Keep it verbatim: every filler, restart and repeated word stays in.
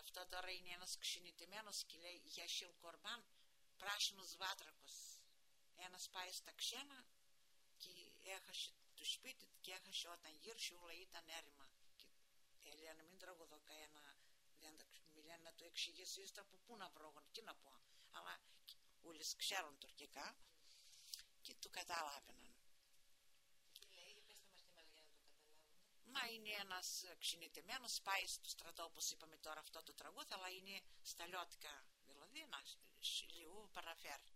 Αυτό τώρα είναι ένας ξυνητημένος και λέει για Σιλκορμπάν πράσινους βάτρακους. Ένας πάει στα ξένα και έχασε το σπίτι και έχασε όταν γύρσε όλα ήταν έρημα. Και έλεγε να μην τραγουδώ κανένα, δεν μου λένε να το εξηγήσω ύστερα από πού να βρω, τι να πω. Αλλά όλοι ξέρουν τουρκικά και το καταλάβαιναν. Τι λέει, πέστε μας τι μας για να το καταλάβουν. Μα είναι ένας ξυνητημένος, πάει στο στρατό όπως είπαμε τώρα αυτό το τραγούδι, αλλά είναι στα λιώτικα, δηλαδή να λίγο παραφέρει.